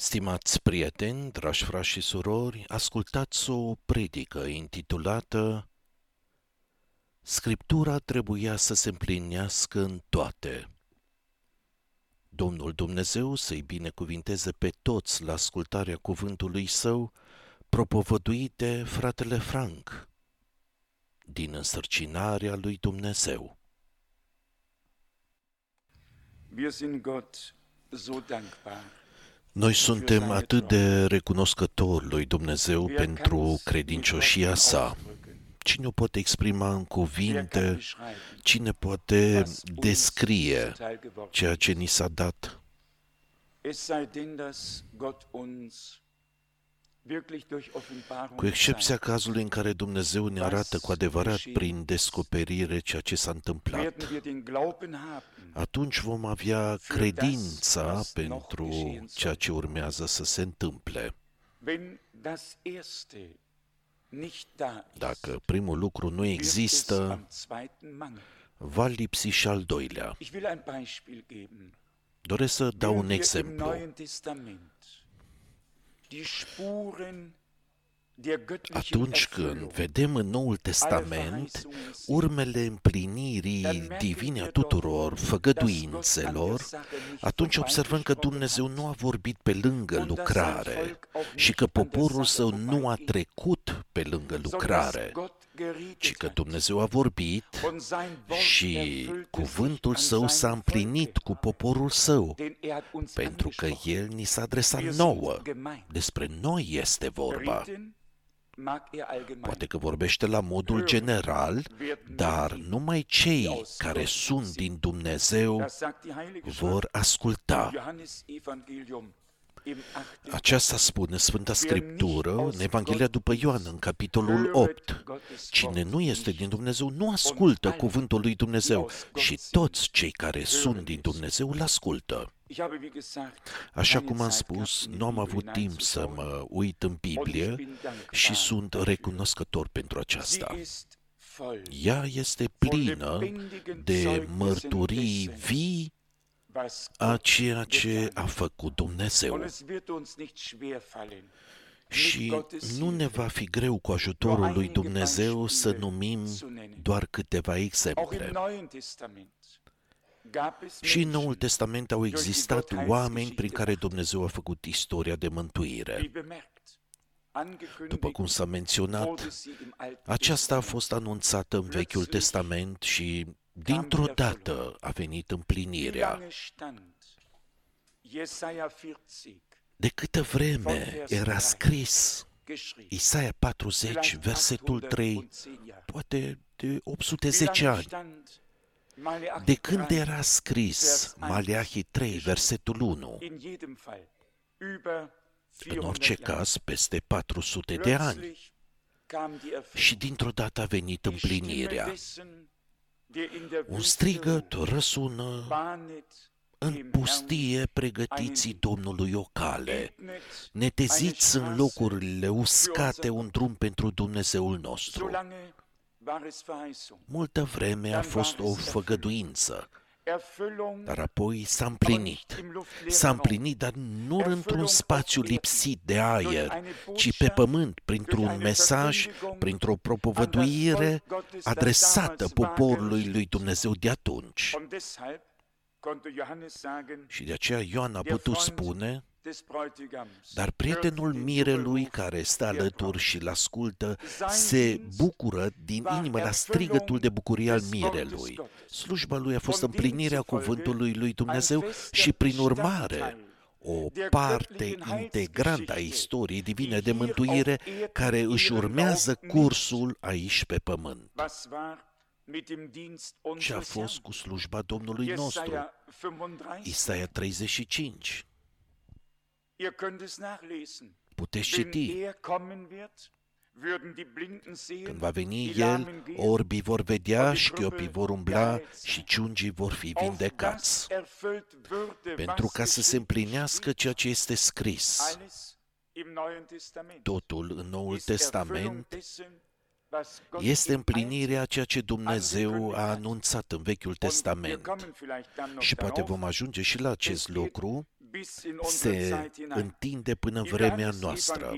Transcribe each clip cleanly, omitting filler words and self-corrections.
Stimați prieteni, dragi frați și surori, ascultați o predică intitulată Scriptura trebuia să se împlinească în toate. Domnul Dumnezeu să-i binecuvinteze pe toți la ascultarea cuvântului său, propovăduit de fratele Frank, din însărcinarea lui Dumnezeu. Wir sind Gott so dankbar. Noi suntem atât de recunoscători lui Dumnezeu pentru credincioșia sa. Cine o poate exprima în cuvinte? Cine poate descrie ceea ce ni s-a dat? Cu excepția cazului în care Dumnezeu ne arată cu adevărat prin descoperire ceea ce s-a întâmplat. Atunci vom avea credința pentru ceea ce urmează să se întâmple. Dacă primul lucru nu există, va lipsi și al doilea. Doresc să dau un exemplu. Atunci când vedem în Noul Testament urmele împlinirii divine a tuturor făgăduințelor, atunci observăm că Dumnezeu nu a vorbit pe lângă lucrare și că poporul său nu a trecut pe lângă lucrare, ci că Dumnezeu a vorbit și cuvântul său s-a împlinit cu poporul său, pentru că el ni s-a adresat nouă. Despre noi este vorba. Poate că vorbește la modul general, dar numai cei care sunt din Dumnezeu vor asculta. Aceasta spune Sfânta Scriptură în Evanghelia după Ioan, în capitolul 8. Cine nu este din Dumnezeu nu ascultă cuvântul lui Dumnezeu și toți cei care sunt din Dumnezeu îl ascultă. Așa cum am spus, nu am avut timp să mă uit în Biblie și sunt recunoscător pentru aceasta. Ea este plină de mărturii vii a ceea ce a făcut Dumnezeu. Și nu ne va fi greu cu ajutorul lui Dumnezeu să numim doar câteva exemple. Și în Noul Testament au existat oameni prin care Dumnezeu a făcut istoria de mântuire. După cum s-a menționat, aceasta a fost anunțată în Vechiul Testament și dintr-o dată a venit împlinirea. De câtă vreme era scris Isaia 40, versetul 3, poate de 810 ani. De când era scris Maleahi 3, versetul 1, în orice caz peste 400 de ani, și dintr-o dată a venit împlinirea. Un strigăt răsună: în pustie pregătiți Domnului o cale, neteziți în locurile uscate un drum pentru Dumnezeul nostru. Multă vreme a fost o făgăduință, dar apoi s-a împlinit. S-a împlinit, dar nu într-un spațiu lipsit de aer, ci pe pământ, printr-un mesaj, printr-o propovăduire adresată poporului lui Dumnezeu de atunci. Și de aceea Ioan a putut spune: dar prietenul mirelui care stă alături și îl ascultă se bucură din inimă la strigătul de bucurie al mirelui. Slujba lui a fost împlinirea cuvântului lui Dumnezeu și, prin urmare, o parte integrantă a istoriei divine de mântuire care își urmează cursul aici pe pământ. Ce a fost cu slujba Domnului nostru? Isaia 35. Puteți citi. Când va veni El, orbii vor vedea, șchiopii vor umbla și ciungii vor fi vindecați. Pentru ca să se împlinească ceea ce este scris. Totul în Noul Testament este împlinirea a ceea ce Dumnezeu a anunțat în Vechiul Testament. Și poate vom ajunge și la acest lucru. se întinde până în vremea noastră.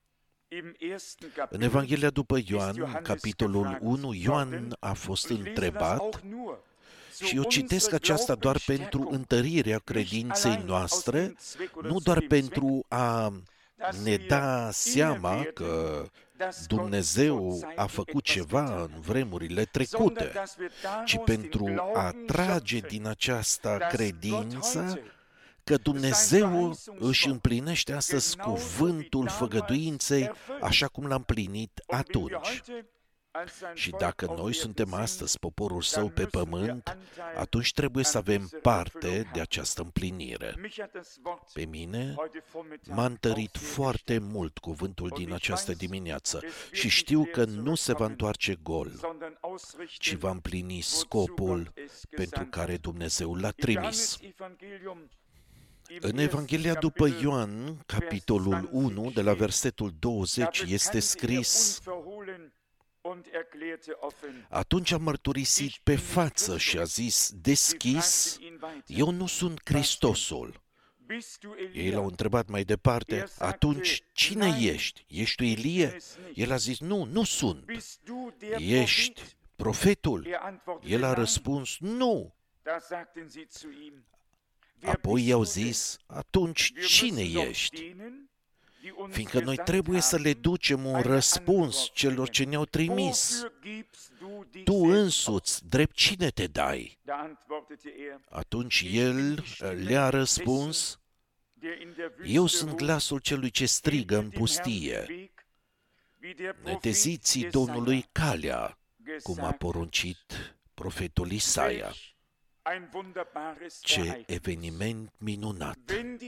În Evanghelia după Ioan, capitolul 1, Ioan a fost întrebat, și eu citesc aceasta doar pentru întărirea credinței noastre, nu doar pentru a ne da seama că Dumnezeu a făcut ceva în vremurile trecute, ci pentru a trage din această credință că Dumnezeu își împlinește astăzi cuvântul făgăduinței așa cum l-a împlinit atunci. Și dacă noi suntem astăzi poporul său pe pământ, atunci trebuie să avem parte de această împlinire. Pe mine m-a întărit foarte mult cuvântul din această dimineață și știu că nu se va întoarce gol, ci va împlini scopul pentru care Dumnezeu l-a trimis. În Evanghelia după Ioan, capitolul 1, de la versetul 20, este scris: atunci a mărturisit pe față și a zis deschis, eu nu sunt Hristosul. Ei l-au întrebat mai departe, atunci cine ești? Ești tu Ilie? El a zis, nu sunt. Ești profetul? El a răspuns, nu. Apoi i-au zis, atunci cine ești? Fiindcă noi trebuie să le ducem un răspuns celor ce ne-au trimis. Tu însuți, drept cine te dai? Atunci el le-a răspuns, eu sunt glasul celui ce strigă în pustie. Neteziți Domnului calea, cum a poruncit profetul Isaia. Ce eveniment minunat!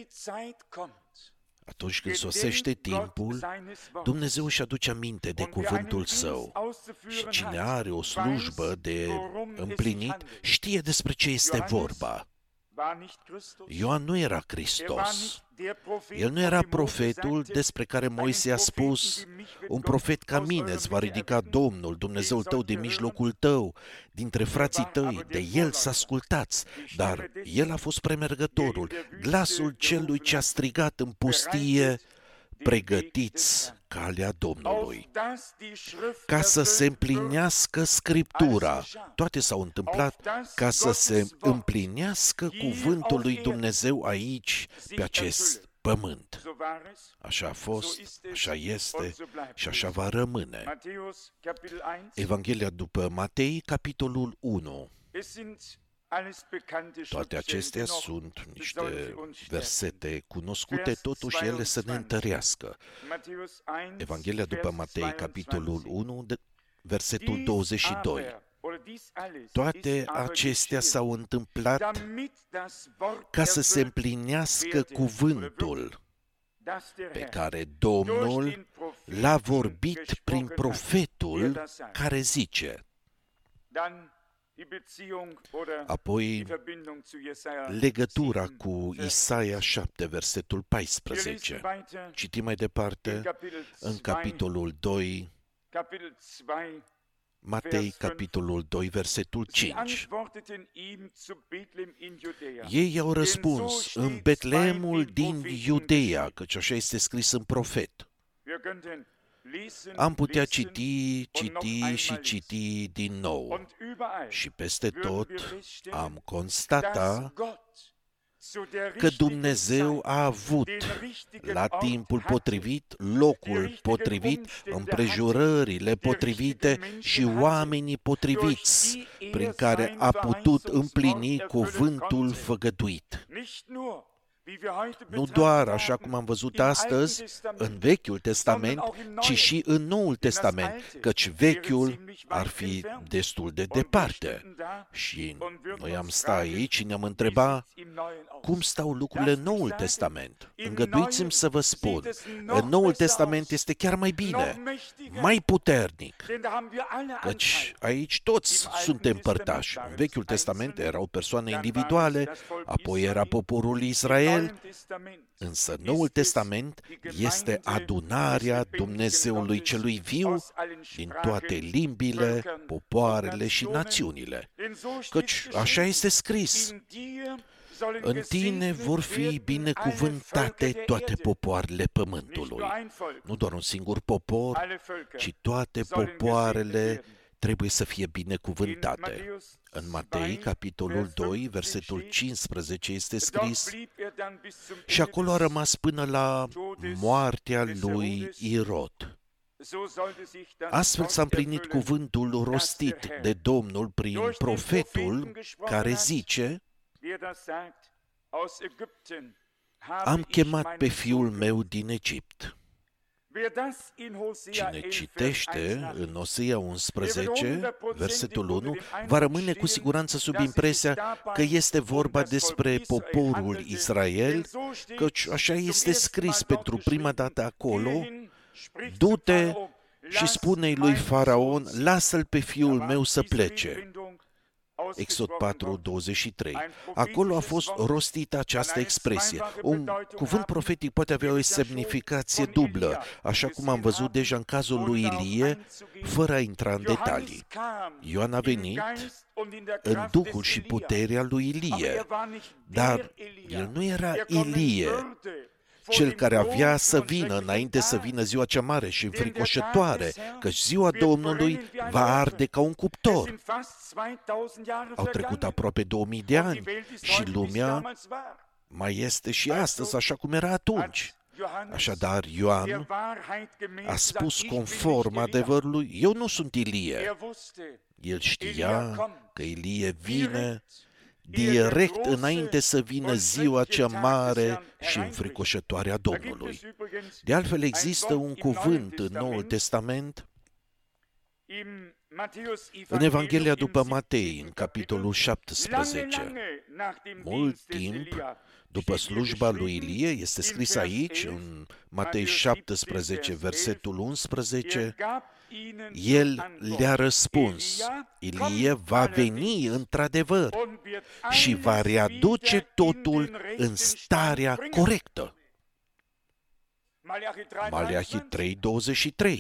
Atunci când sosește timpul, Dumnezeu își aduce aminte de cuvântul Său și cine are o slujbă de împlinit știe despre ce este vorba. Ioan nu era Hristos. El nu era profetul despre care Moise a spus, un profet ca mine îți va ridica Domnul, Dumnezeul tău din mijlocul tău, dintre frații tăi, de el să ascultați, dar el a fost premergătorul, glasul celui ce a strigat în pustie, pregătiți calea Domnului. Ca să se împlinească Scriptura, toate s-au întâmplat ca să se împlinească cuvântul lui Dumnezeu aici, pe acest pământ. Așa a fost, așa este și așa va rămâne. Evanghelia după Matei, capitolul 1. Toate acestea sunt niște versete cunoscute, totuși ele să ne întărească. Evanghelia după Matei, capitolul 1, versetul 22. Toate acestea s-au întâmplat ca să se împlinească cuvântul pe care Domnul l-a vorbit prin profetul care zice. Apoi, legătura cu Isaia 7, versetul 14. Citim mai departe în capitolul 2, Matei, capitolul 2, versetul 5. Ei i-au răspuns, în Betleemul din Iudeea, căci așa este scris în profet. Am putea citi și citi din nou. Și peste tot am constatat că Dumnezeu a avut la timpul potrivit, locul potrivit, împrejurările potrivite și oamenii potriviți, prin care a putut împlini cuvântul făgăduit. Nu doar, așa cum am văzut astăzi, în Vechiul Testament, ci și în Noul Testament, căci Vechiul ar fi destul de departe. Și noi am stat aici și ne-am întrebat cum stau lucrurile în Noul Testament. Îngăduiți-mi să vă spun, în Noul Testament este chiar mai bine, mai puternic, căci aici toți suntem părtași. În Vechiul Testament erau persoane individuale, apoi era poporul Israel, însă Noul Testament este adunarea Dumnezeului celui viu din toate limbile, popoarele și națiunile. Căci așa este scris, În tine vor fi binecuvântate toate popoarele pământului. Nu doar un singur popor, ci toate popoarele trebuie să fie binecuvântate. În Matei, capitolul 2, versetul 15 este scris: și acolo a rămas până la moartea lui Irod. Astfel s-a împlinit cuvântul rostit de Domnul prin profetul care zice: am chemat pe fiul meu din Egipt. Cine citește în Osea 11, versetul 1, va rămâne cu siguranță sub impresia că este vorba despre poporul Israel, căci așa este scris pentru prima dată acolo: du-te și spune-i lui Faraon, lasă-l pe fiul meu să plece. Exod 4:23. Acolo a fost rostită această expresie. Un cuvânt profetic poate avea o semnificație dublă, așa cum am văzut deja în cazul lui Ilie, fără a intra în detalii. Ioan a venit în duhul și puterea lui Ilie, dar el nu era Ilie, cel care avea să vină înainte să vină ziua cea mare și înfricoșătoare, căci ziua Domnului va arde ca un cuptor. Au trecut aproape 2000 de ani și lumea mai este și astăzi așa cum era atunci. Așadar, Ioan a spus conform adevărului: eu nu sunt Ilie. El știa că Ilie vine direct înainte să vină ziua cea mare și înfricoșătoare a Domnului. De altfel, există un cuvânt în Noul Testament, în Evanghelia după Matei, în capitolul 17. Mult timp după slujba lui Ilie, este scris aici, în Matei 17, versetul 11, el le-a răspuns: Ilie va veni într-adevăr și va readuce totul în starea corectă. Maleahi 3:23.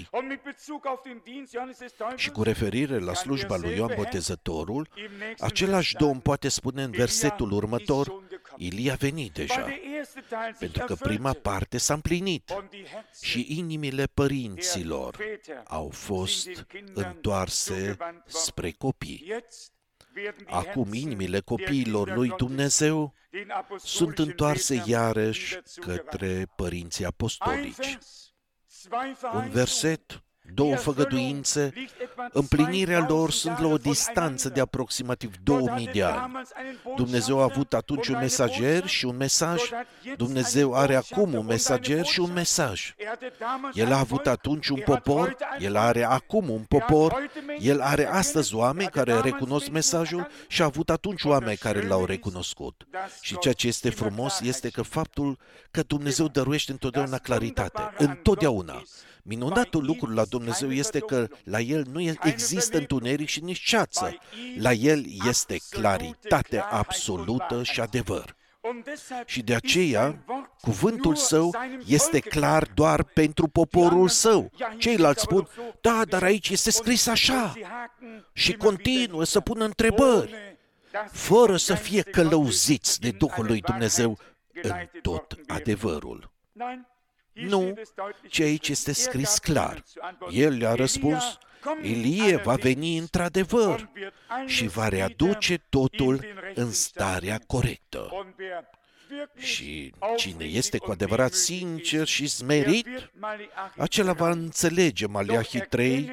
Și cu referire la slujba lui Ioan Botezătorul, același Domn poate spune în versetul următor: Ilie a venit deja, pentru că prima parte s-a împlinit și inimile părinților au fost întoarse spre copii. Acum inimile copiilor lui Dumnezeu sunt întoarse iarăși către părinții apostolici. Un verset, două făgăduințe, împlinirea lor sunt la o distanță de aproximativ 2000 de ani. Dumnezeu a avut atunci un mesager și un mesaj, Dumnezeu are acum un mesager și un mesaj. El a avut atunci un popor, El are acum un popor, El are astăzi oameni care recunosc mesajul și a avut atunci oameni care l-au recunoscut. Și ceea ce este frumos este că faptul că Dumnezeu dăruiește întotdeauna claritate, întotdeauna. Minunatul lucru la Dumnezeu este că la El nu există întuneric și nici ceață. La El este claritate absolută și adevăr. Și de aceea, cuvântul Său este clar doar pentru poporul Său. Ceilalți spun: da, dar aici este scris așa. Și continuă să pună întrebări, fără să fie călăuziți de Duhul lui Dumnezeu în tot adevărul. Nu, ci aici este scris clar. El le-a răspuns: Ilie va veni într-adevăr și va readuce totul în starea corectă. Și cine este cu adevărat sincer și smerit, acela va înțelege, Maleahi 3,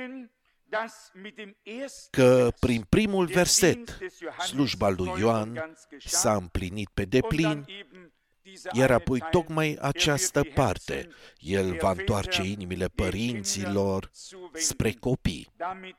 că prin primul verset slujba lui Ioan s-a împlinit pe deplin, iar apoi tocmai această parte, el va întoarce inimile părinților spre copii.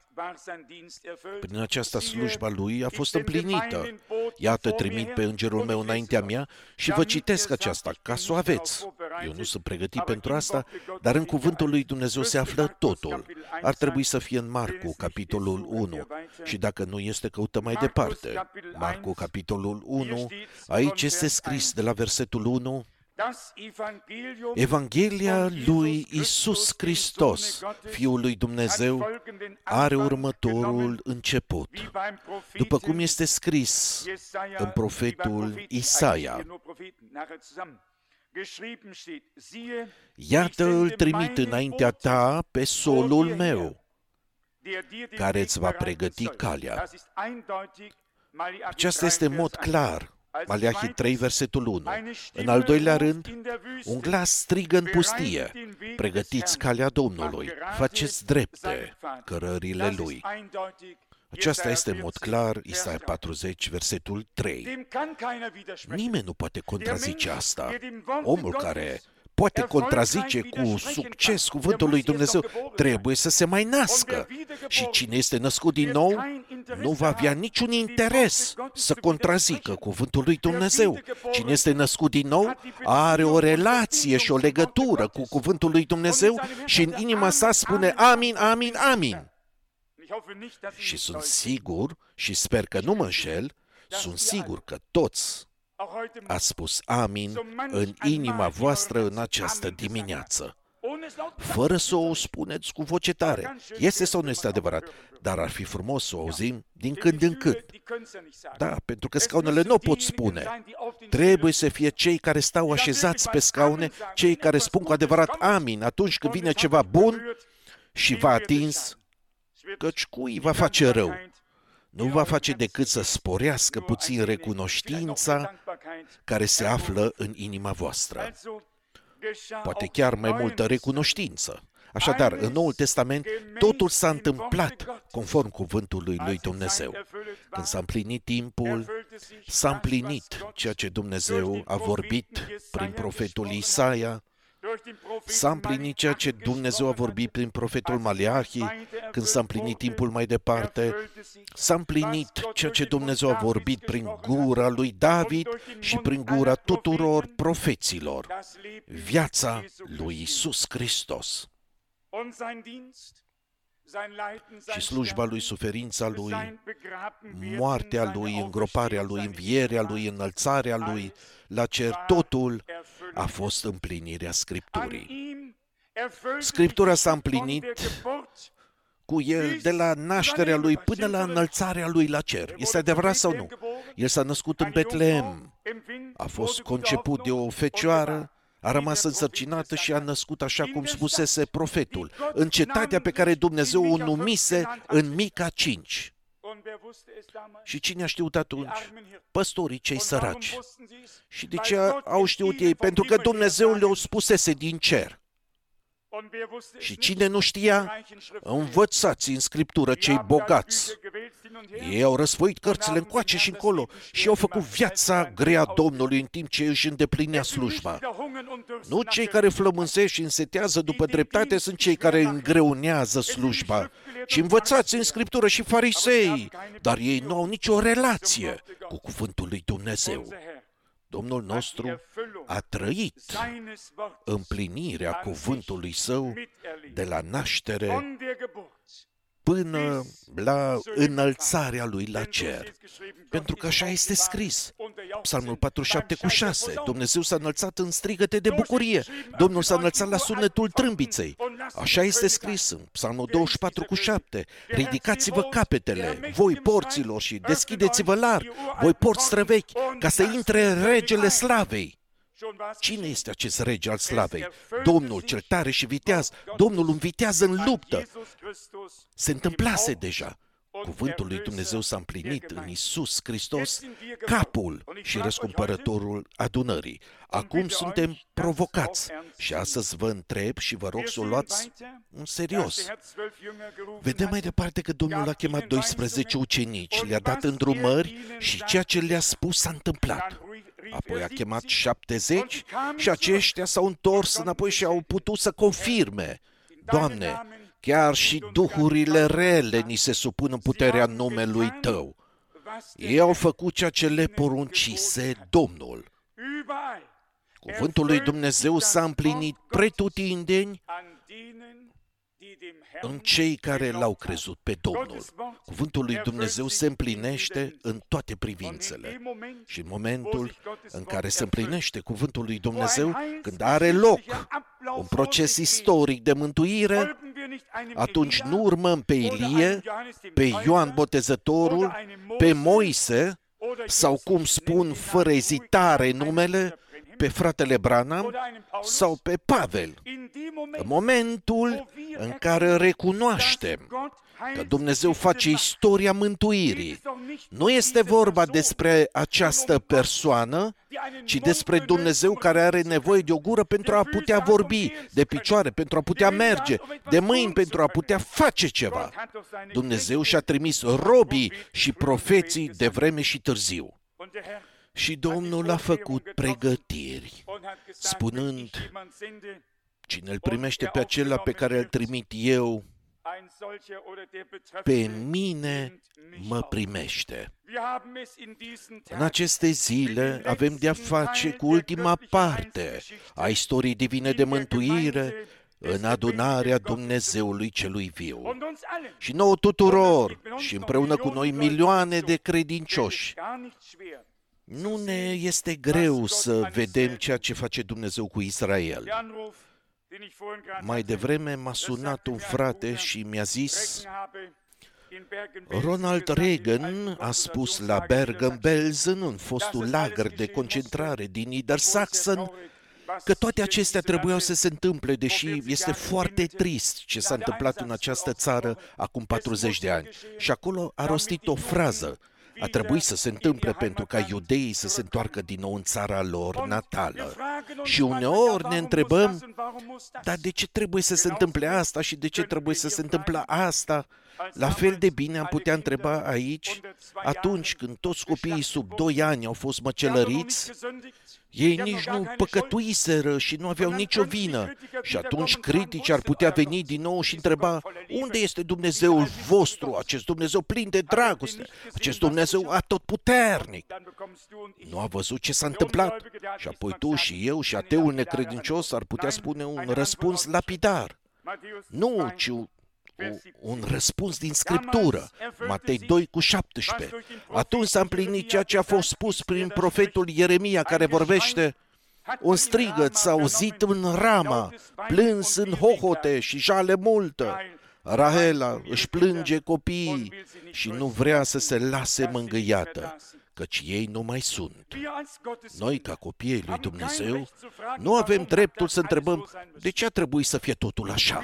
Prin aceasta slujba lui a fost împlinită. Iată, trimit pe îngerul meu înaintea mea și vă citesc aceasta, ca să o aveți. Eu nu sunt pregătit pentru asta, dar în cuvântul lui Dumnezeu se află totul. Ar trebui să fie în Marcu, capitolul 1, și dacă nu este, căută mai departe. Marcu, capitolul 1, aici este scris de la versetul 1: Evanghelia lui Iisus Hristos, Fiul lui Dumnezeu, are următorul început. După cum este scris în profetul Isaia: Iată, îl trimit înaintea ta pe solul meu, care îți va pregăti calea. Aceasta este în mod clar Maleahi 3, versetul 1. În al doilea rând, un glas strigă în pustie: pregătiți calea Domnului, faceți drepte cărările Lui. Aceasta este în mod clar Isaia 40, versetul 3. Nimeni nu poate contrazice asta. Omul care poate contrazice cu succes cuvântul lui Dumnezeu trebuie să se mai nască. Și cine este născut din nou nu va avea niciun interes să contrazică cuvântul lui Dumnezeu. Cine este născut din nou are o relație și o legătură cu cuvântul lui Dumnezeu și în inima sa spune amin, amin, amin. Și sunt sigur, și sper că nu mă înșel, sunt sigur că toți ați spus amin în inima voastră în această dimineață, fără să o spuneți cu voce tare. Este sau nu este adevărat? Dar ar fi frumos să o auzim din când în când. Da, pentru că scaunele nu o pot spune. Trebuie să fie cei care stau așezați pe scaune, cei care spun cu adevărat amin atunci când vine ceva bun și v-a atins, căci cui va face rău? Nu va face decât să sporească puțin recunoștința care se află în inima voastră. Poate chiar mai multă recunoștință. Așadar, în Noul Testament, totul s-a întâmplat conform cuvântului lui Dumnezeu. Când s-a împlinit timpul, s-a împlinit ceea ce Dumnezeu a vorbit prin profetul Isaia, s-a împlinit ceea ce Dumnezeu a vorbit prin profetul Maleahi, când s-a împlinit timpul mai departe, s-a împlinit ceea ce Dumnezeu a vorbit prin gura lui David și prin gura tuturor profeților, viața lui Iisus Hristos. Și slujba lui, suferința lui, moartea lui, îngroparea lui, învierea lui, înălțarea lui la cer, totul a fost împlinirea Scripturii. Scriptura s-a împlinit cu el de la nașterea lui până la înălțarea lui la cer. Este adevărat sau nu? El s-a născut în Betlehem, a fost conceput de o fecioară, a rămas însărcinată și a născut așa cum spusese profetul, în cetatea pe care Dumnezeu o numise în Mica 5. Și cine a știut atunci? Păstorii cei săraci. Și de ce au știut ei? Pentru că Dumnezeu le-o spusese din cer. Și cine nu știa? Învățați în Scriptură cei bogați. Ei au răsfoit cărțile încoace și încolo și au făcut viața grea Domnului în timp ce își îndeplinea slujba. Nu cei care flămânzesc și însetează după dreptate sunt cei care îngreunează slujba, ci învățați în Scriptură și farisei, dar ei nu au nicio relație cu cuvântul lui Dumnezeu. Domnul nostru a trăit împlinirea cuvântului Său de la naștere până la înălțarea Lui la cer. Pentru că așa este scris. Psalmul 47:6. Dumnezeu s-a înălțat în strigăte de bucurie. Domnul s-a înălțat la sunetul trâmbiței. Așa este scris în Psalmul 24:7. Ridicați-vă capetele, voi porților, și deschideți-vă larg, voi porți străvechi, ca să intre regele slavei. Cine este acest rege al slavei? Domnul cel tare și viteaz. Domnul învitează în luptă. Se întâmplase deja. Cuvântul lui Dumnezeu s-a împlinit în Iisus Hristos, capul și răscumpărătorul adunării. Acum suntem provocați și astăzi vă întreb și vă rog să o luați în serios. Vedem mai departe că Domnul a chemat 12 ucenici, le-a dat îndrumări și ceea ce le-a spus s-a întâmplat. Apoi a chemat 70 și aceștia s-au întors înapoi și au putut să confirme: Doamne, chiar și duhurile rele ni se supun în puterea numelui Tău. Ei au făcut ceea ce le poruncise Domnul. Cuvântul lui Dumnezeu s-a împlinit pretutindeni în cei care l-au crezut pe Domnul. Cuvântul lui Dumnezeu se împlinește în toate privințele. Și în momentul în care se împlinește cuvântul lui Dumnezeu, când are loc un proces istoric de mântuire, atunci nu urmăm pe Ilie, pe Ioan Botezătorul, pe Moise, sau cum spun fără ezitare numele, pe fratele Branham sau pe Pavel. În momentul în care recunoaștem că Dumnezeu face istoria mântuirii, nu este vorba despre această persoană, ci despre Dumnezeu care are nevoie de o gură pentru a putea vorbi, de picioare pentru a putea merge, de mâini pentru a putea face ceva. Dumnezeu și-a trimis robii și profeții de vreme și târziu. Și Domnul a făcut pregătiri, spunând, cine îl primește pe acela pe care îl trimit eu, pe mine mă primește. În aceste zile avem de-a face cu ultima parte a istoriei divine de mântuire în adunarea Dumnezeului celui viu. Și nouă tuturor, și împreună cu noi milioane de credincioși, nu ne este greu să vedem ceea ce face Dumnezeu cu Israel. Mai devreme m-a sunat un frate și mi-a zis, Ronald Reagan a spus la Bergen-Belsen, în fostul lagăr de concentrare din Niedersachsen, că toate acestea trebuiau să se întâmple, deși este foarte trist ce s-a întâmplat în această țară acum 40 de ani. Și acolo a rostit o frază. A trebuit să se întâmple pentru ca iudeii să se întoarcă din nou în țara lor natală. Și uneori ne întrebăm, dar de ce trebuie să se întâmple asta și de ce trebuie să se întâmple asta? La fel de bine am putea întreba aici, atunci când toți copiii sub 2 ani au fost măcelăriți, ei nici nu păcătuiseră și nu aveau nicio vină. Și atunci critici ar putea veni din nou și întreba, unde este Dumnezeul vostru, acest Dumnezeu plin de dragoste, acest Dumnezeu atotputernic? Nu a văzut ce s-a întâmplat? Și apoi tu și eu și ateul necredincios ar putea spune un răspuns lapidar. Nu, ci un răspuns din Scriptură, Matei 2:17. Atunci s-a împlinit ceea ce a fost spus prin profetul Ieremia, care vorbește, un strigăt s-a auzit în Rama, plâns în hohote și jale multă. Rahela își plânge copiii și nu vrea să se lase mângâiată, căci ei nu mai sunt. Noi, ca copiii lui Dumnezeu, nu avem dreptul să întrebăm de ce a trebuit să fie totul așa,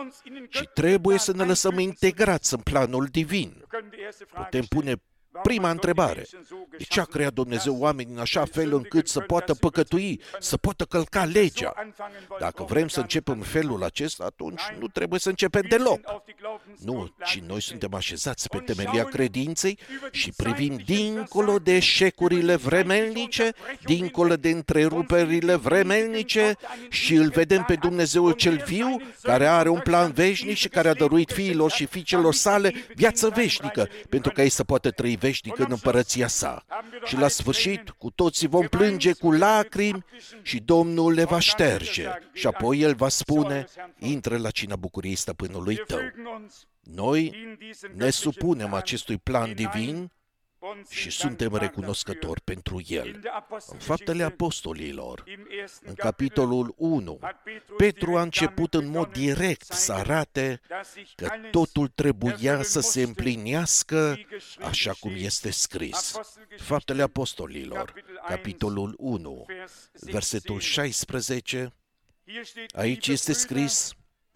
ci trebuie să ne lăsăm integrați în planul divin. Putem pune prima întrebare. De ce a creat Dumnezeu oamenii în așa fel încât să poată păcătui, să poată călca legea? Dacă vrem să începem în felul acesta, atunci nu trebuie să începem deloc. Nu, ci noi suntem așezați pe temelia credinței și privim dincolo de eșecurile vremelnice, dincolo de întreruperile vremelnice și îl vedem pe Dumnezeul cel viu, care are un plan veșnic și care a dăruit fiilor și fiicelor sale viață veșnică, pentru ca ei să poată trăi veșnic în împărăția sa. Și la sfârșit, cu toții vom plânge cu lacrimi și Domnul le va șterge. Și apoi El va spune, intră la cina bucuriei stăpânului tău. Noi ne supunem acestui plan divin și suntem recunoscători pentru el. În Faptele Apostolilor, în capitolul 1, Petru a început în mod direct să arate că totul trebuia să se împlinească așa cum este scris. Faptele Apostolilor, capitolul 1, versetul 16, aici este scris,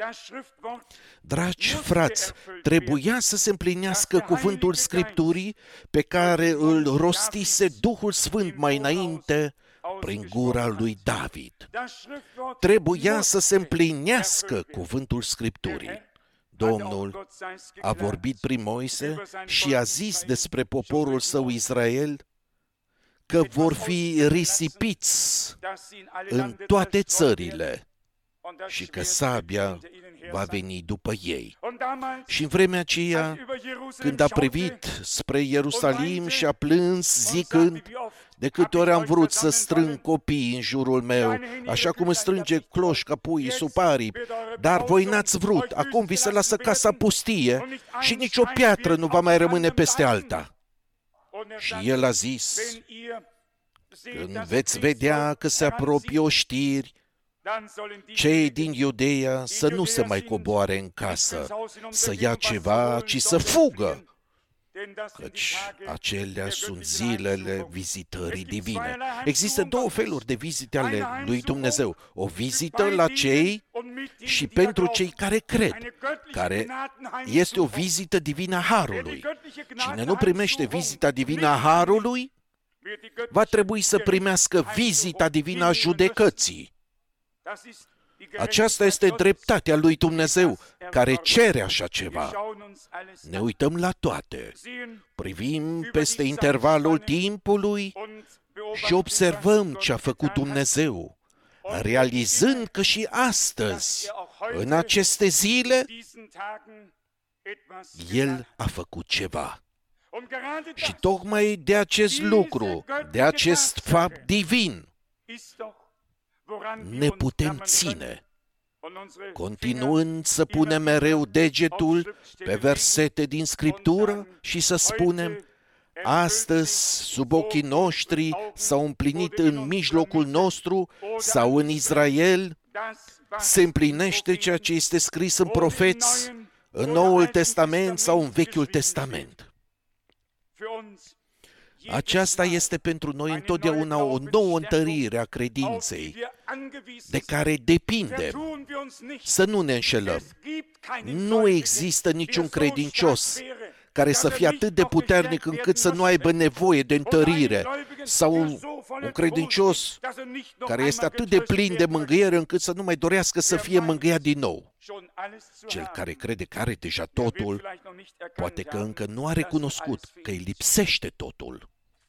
dragi frați, trebuia să se împlinească cuvântul Scripturii pe care îl rostise Duhul Sfânt mai înainte prin gura lui David. Trebuia să se împlinească cuvântul Scripturii. Domnul a vorbit prin Moise și a zis despre poporul său Israel că vor fi risipiți în toate țările și că sabia va veni după ei. Și în vremea aceea, când a privit spre Ierusalim și a plâns zicând, de câte ori am vrut să strâng copiii în jurul meu, așa cum îți strânge cloșca puii sub aripi, dar voi n-ați vrut, acum vi se lasă casa pustie și nicio piatră nu va mai rămâne peste alta. Și el a zis, când veți vedea că se apropie oștiri, cei din Iudeea să nu se mai coboare în casă, să ia ceva, ci să fugă, căci acelea sunt zilele vizitării divine. Există două feluri de vizite ale lui Dumnezeu. O vizită la cei și pentru cei care cred, care este o vizită divină a Harului. Cine nu primește vizita divină a Harului, va trebui să primească vizita divină a judecății. Aceasta este dreptatea lui Dumnezeu, care cere așa ceva. Ne uităm la toate, privim peste intervalul timpului și observăm ce a făcut Dumnezeu, realizând că și astăzi, în aceste zile, El a făcut ceva. Și tocmai de acest lucru, de acest fapt divin, ne putem ține, continuând să punem mereu degetul pe versete din Scriptură și să spunem, astăzi, sub ochii noștri, s-au împlinit în mijlocul nostru sau în Israel, se împlinește ceea ce este scris în profeți, în Noul Testament sau în Vechiul Testament. Aceasta este pentru noi întotdeauna o nouă întărire a credinței, de care depindem. Să nu ne înșelăm. Nu există niciun credincios care să fie atât de puternic încât să nu aibă nevoie de întărire, sau un credincios care este atât de plin de mângâiere încât să nu mai dorească să fie mângâiat din nou. Cel care crede că are deja totul, poate că încă nu a recunoscut că îi lipsește totul.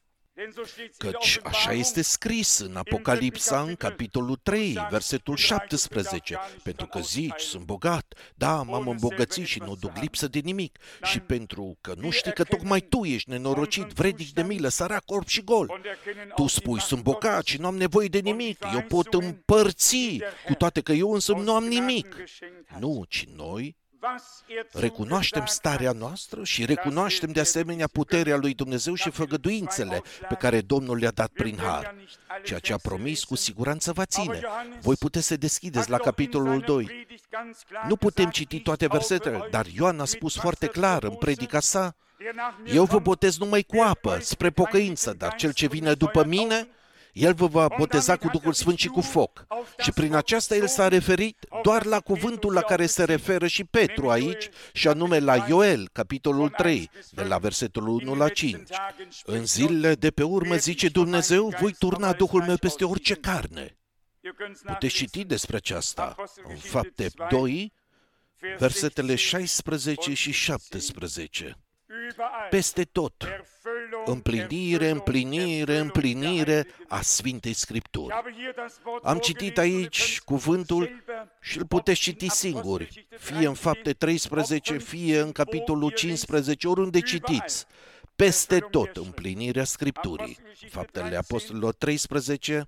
Căci așa este scris în Apocalipsa, în capitolul 3, versetul 17, pentru că zici, sunt bogat, da, m-am îmbogățit și nu duc lipsă de nimic, și pentru că nu știi că tocmai tu ești nenorocit, vrednic de milă, sărac, orb și gol. Tu spui, sunt bogat și nu am nevoie de nimic, eu pot împărți, cu toate că eu însă nu am nimic. Nu, ci noi recunoaștem starea noastră și recunoaștem de asemenea puterea lui Dumnezeu și făgăduințele pe care Domnul le-a dat prin har. Ceea ce a promis cu siguranță va ține. Voi puteți să deschideți la capitolul 2. Nu putem citi toate versetele, dar Ioan a spus foarte clar în predica sa, eu vă botez numai cu apă, spre pocăință, dar cel ce vine după mine, El vă va boteza cu Duhul Sfânt și cu foc. Și prin aceasta el s-a referit doar la cuvântul la care se referă și Petru aici, și anume la Ioel, capitolul 3, de la versetul 1 la 5. În zilele de pe urmă, zice Dumnezeu, voi turna Duhul meu peste orice carne. Puteți citi despre aceasta în Fapte 2, versetele 16 și 17. Peste tot, împlinire, împlinire, împlinire a Sfintei Scripturi. Am citit aici cuvântul și îl puteți citi singuri, fie în Fapte 13, fie în capitolul 15, oriunde citiți. Peste tot împlinirea Scripturii. Faptele Apostolilor 13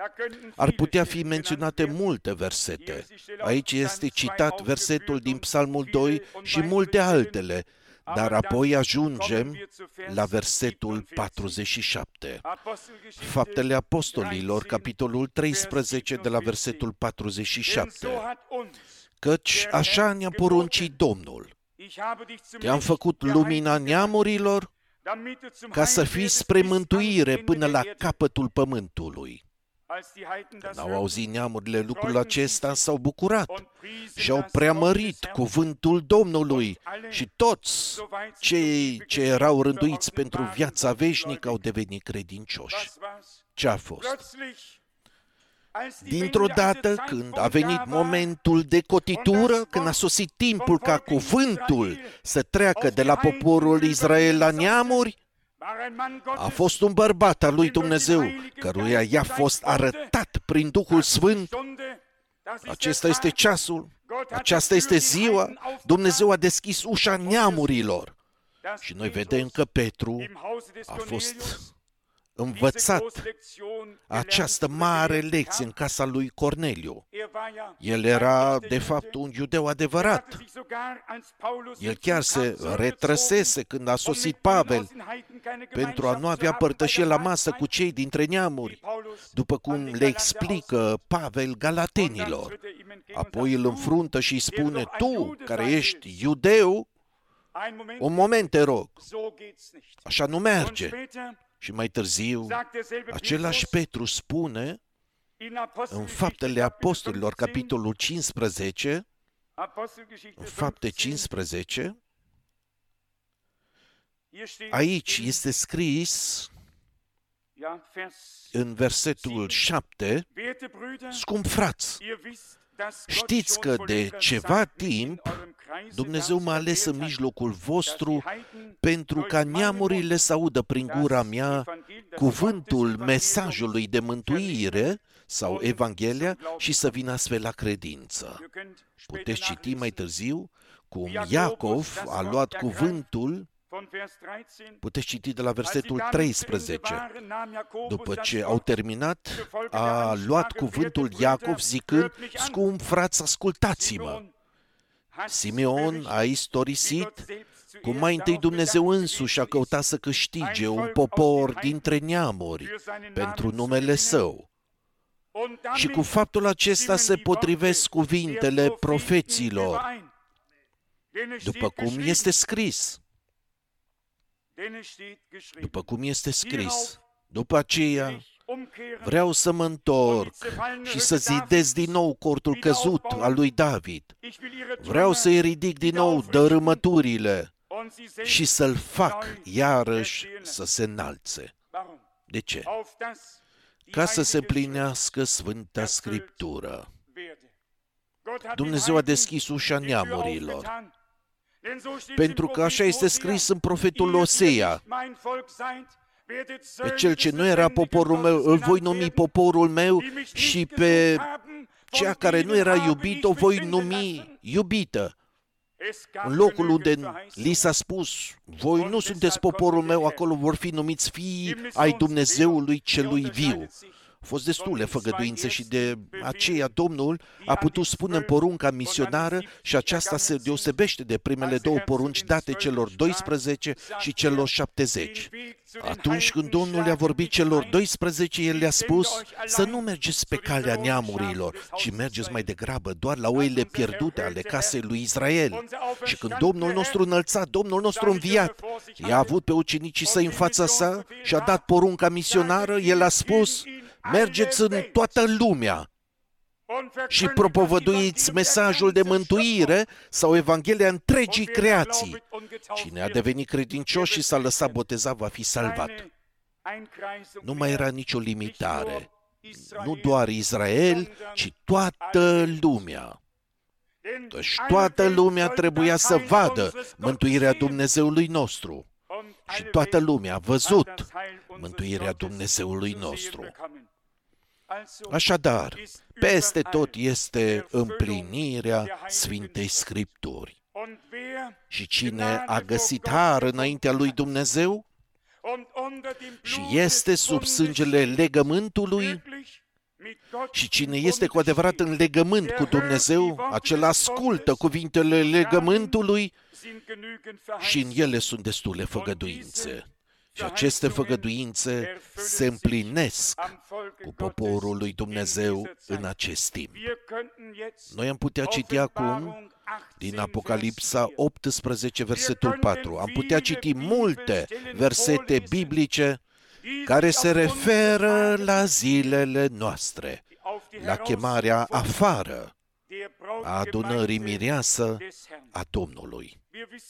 ar putea fi menționate multe versete. Aici este citat versetul din Psalmul 2 și multe altele, dar apoi ajungem la versetul 47. Faptele Apostolilor, capitolul 13, de la versetul 47. Căci așa ne-a poruncit Domnul. Te-am făcut lumina neamurilor ca să fii spre mântuire până la capătul pământului. Când au auzit neamurile lucrul acesta, s-au bucurat și au preamărit cuvântul Domnului și toți cei ce erau rânduiți pentru viața veșnică au devenit credincioși. Ce a fost? Dintr-o dată, când a venit momentul de cotitură, când a sosit timpul ca cuvântul să treacă de la poporul Israel la neamuri, a fost un bărbat al lui Dumnezeu, căruia i-a fost arătat prin Duhul Sfânt Acesta este ceasul, aceasta este ziua, Dumnezeu a deschis ușa neamurilor. Și noi vedem că Petru a fost învățat această mare lecție în casa lui Corneliu. El era, de fapt, un iudeu adevărat. El chiar se retrăsese când a sosit Pavel pentru a nu avea părtășie la masă cu cei dintre neamuri, după cum le explică Pavel galatenilor. Apoi îl înfruntă și îi spune: tu, care ești iudeu, un moment te rog, așa nu merge. Și mai târziu, același Petru spune în Faptele Apostolilor, capitolul 15, în Fapte 15, aici este scris în versetul 7, scump frați, știți că de ceva timp Dumnezeu m-a ales în mijlocul vostru pentru ca neamurile să audă prin gura mea cuvântul mesajului de mântuire sau Evanghelia și să vină astfel la credință. Puteți citi mai târziu cum Iacov a luat cuvântul. Puteți citi de la versetul 13. După ce au terminat, a luat cuvântul Iacov zicând: scump frați, ascultați-mă. Simeon a istorisit cum mai întâi Dumnezeu însuși a căutat să câștige un popor dintre neamuri pentru numele Său. Și cu faptul acesta se potrivesc cuvintele profeților, după cum este scris. După cum este scris. După aceea vreau să mă întorc și să zidez din nou cortul căzut al lui David. Vreau să-i ridic din nou dărâmăturile și să-l fac iarăși să se înalțe. De ce? Ca să se plinească Sfânta Scriptură. Dumnezeu a deschis ușa neamurilor. Pentru că așa este scris în profetul Osea: pe cel ce nu era poporul meu îl voi numi poporul meu și pe cea care nu era iubit o voi numi iubită. În locul unde li s-a spus: voi nu sunteți poporul meu, acolo vor fi numiți fii ai Dumnezeului celui viu. Au fost destule făgăduințe și de aceea Domnul a putut spune în porunca misionară, și aceasta se deosebește de primele două porunci date celor 12 și celor 70. Atunci când Domnul le-a vorbit celor 12, El le-a spus să nu mergeți pe calea neamurilor, ci mergeți mai degrabă doar la oile pierdute ale casei lui Israel. Și când Domnul nostru înălțat, Domnul nostru înviat, i-a avut pe ucenicii săi în fața sa și a dat porunca misionară, El a spus: mergeți în toată lumea și propovăduiți mesajul de mântuire sau Evanghelia întregii creații. Cine a devenit credincios și s-a lăsat botezat va fi salvat. Nu mai era nicio limitare. Nu doar Israel, ci toată lumea. Deci toată lumea trebuia să vadă mântuirea Dumnezeului nostru. Și toată lumea a văzut mântuirea Dumnezeului nostru. Așadar, peste tot este împlinirea Sfintei Scripturi. Și cine a găsit har înaintea lui Dumnezeu și este sub sângele legământului, și cine este cu adevărat în legământ cu Dumnezeu, acela ascultă cuvintele legământului și în ele sunt destule făgăduințe. Și aceste făgăduințe se împlinesc cu poporul lui Dumnezeu în acest timp. Noi am putea citi acum din Apocalipsa 18, versetul 4. Am putea citi multe versete biblice care se referă la zilele noastre, la chemarea afară a adunării mireasă a Domnului.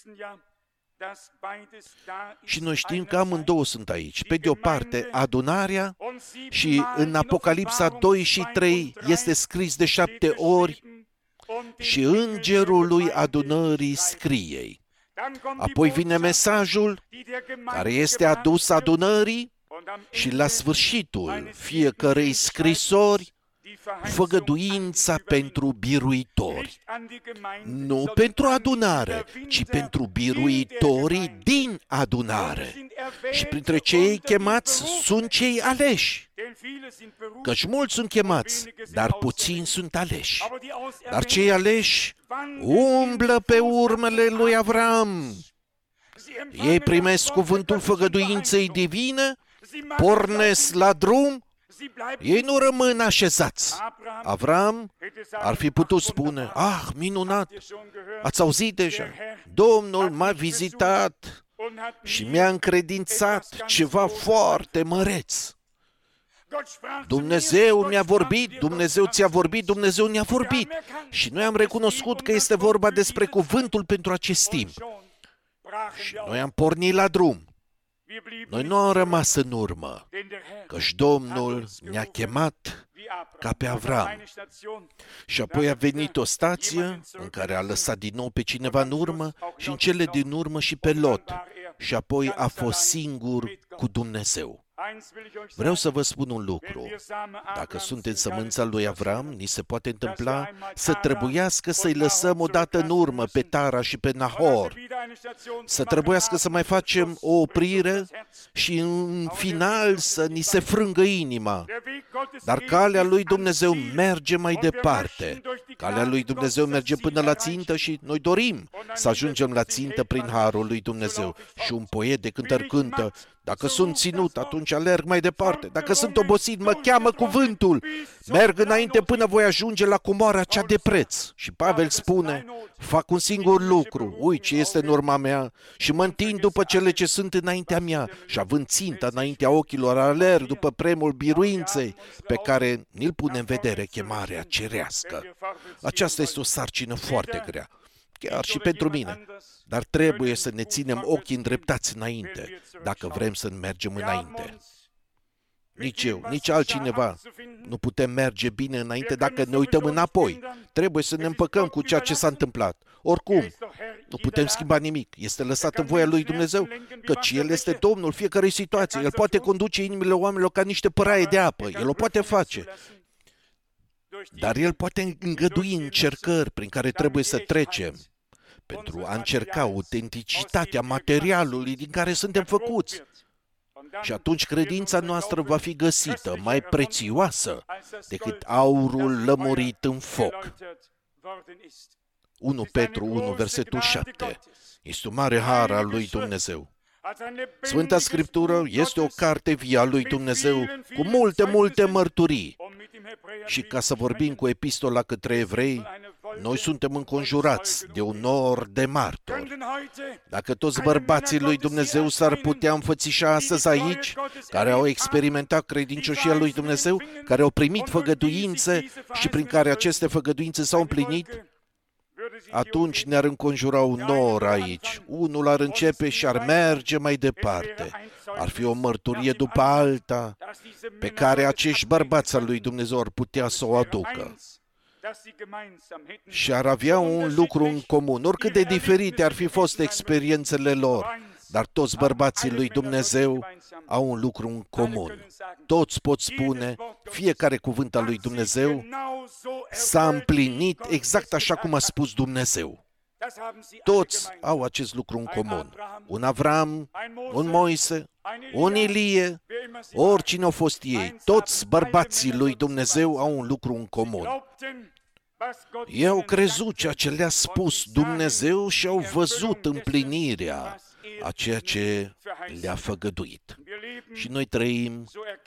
Și noi știm că amândouă sunt aici. Pe de o parte, adunarea, și în Apocalipsa 2 și 3 este scris de 7 ori: și îngerul lui adunării scrie. Apoi vine mesajul care este adus adunării și la sfârșitul fiecărei scrisori făgăduința pentru biruitori. Nu pentru adunare, ci pentru biruitorii din adunare. Și printre cei chemați sunt cei aleși. Căci mulți sunt chemați, dar puțini sunt aleși. Dar cei aleși umblă pe urmele lui Avram. Ei primesc cuvântul făgăduinței divine, pornesc la drum, ei nu rămân așezați. Avram ar fi putut spune: "Ah, minunat, ați auzit deja? Domnul m-a vizitat și mi-a încredințat ceva foarte măreț. Dumnezeu mi-a vorbit, Dumnezeu ți-a vorbit, Dumnezeu ne-a vorbit." Și noi am recunoscut că este vorba despre cuvântul pentru acest timp. Și noi am pornit la drum. Noi nu am rămas în urmă, căci Domnul ne-a chemat ca pe Avram. Și apoi a venit o stație în care a lăsat din nou pe cineva în urmă și în cele din urmă și pe Lot. Și apoi a fost singur cu Dumnezeu. Vreau să vă spun un lucru. Dacă suntem sămânța lui Avram, ni se poate întâmpla să trebuiască să-i lăsăm odată în urmă pe Tara și pe Nahor, să trebuiască să mai facem o oprire și în final să ni se frângă inima. Dar calea lui Dumnezeu merge mai departe. Calea lui Dumnezeu merge până la țintă și noi dorim să ajungem la țintă prin harul lui Dumnezeu. Și un poet de cântări cântă: "Dacă sunt ținut, atunci alerg mai departe. Dacă sunt obosit, mă cheamă cuvântul. Merg înainte până voi ajunge la comoara cea de preț." Și Pavel spune: "Fac un singur lucru, uit ce este în urma mea și mă întind după cele ce sunt înaintea mea. Și având ținta înaintea ochilor, alerg după premiul biruinței pe care ni-l pune în vedere chemarea cerească." Aceasta este o sarcină foarte grea, chiar și pentru mine. Dar trebuie să ne ținem ochii îndreptați înainte, dacă vrem să mergem înainte. Nici eu, nici altcineva nu putem merge bine înainte dacă ne uităm înapoi. Trebuie să ne împăcăm cu ceea ce s-a întâmplat. Oricum, nu putem schimba nimic. Este lăsat în voia lui Dumnezeu, căci El este Domnul fiecărei situații. El poate conduce inimile oamenilor ca niște păraie de apă. El o poate face. Dar El poate îngădui încercări prin care trebuie să trecem pentru a încerca autenticitatea materialului din care suntem făcuți. Și atunci credința noastră va fi găsită mai prețioasă decât aurul lămurit în foc. 1 Petru 1, versetul 7. Este un mare har al lui Dumnezeu. Sfânta Scriptură este o carte vie a lui Dumnezeu cu multe mărturii. Și ca să vorbim cu epistola către evrei, noi suntem înconjurați de un nor de martori. Dacă toți bărbații lui Dumnezeu s-ar putea înfățișa astăzi aici, care au experimentat credincioșia lui Dumnezeu, care au primit făgăduințe și prin care aceste făgăduințe s-au împlinit, atunci ne-ar înconjura un nor aici. Unul ar începe și ar merge mai departe. Ar fi o mărturie după alta pe care acești bărbați al lui Dumnezeu ar putea să o aducă. Și ar avea un lucru în comun, oricât de diferite ar fi fost experiențele lor, dar toți bărbații lui Dumnezeu au un lucru în comun. Toți pot spune, fiecare cuvânt al lui Dumnezeu s-a împlinit exact așa cum a spus Dumnezeu. Toți au acest lucru în comun. Un Avram, un Moise, un Ilie, oricine au fost ei, toți bărbații lui Dumnezeu au un lucru în comun. Ei au crezut ceea ce le-a spus Dumnezeu și au văzut împlinirea a ceea ce le-a făgăduit. Și noi trăim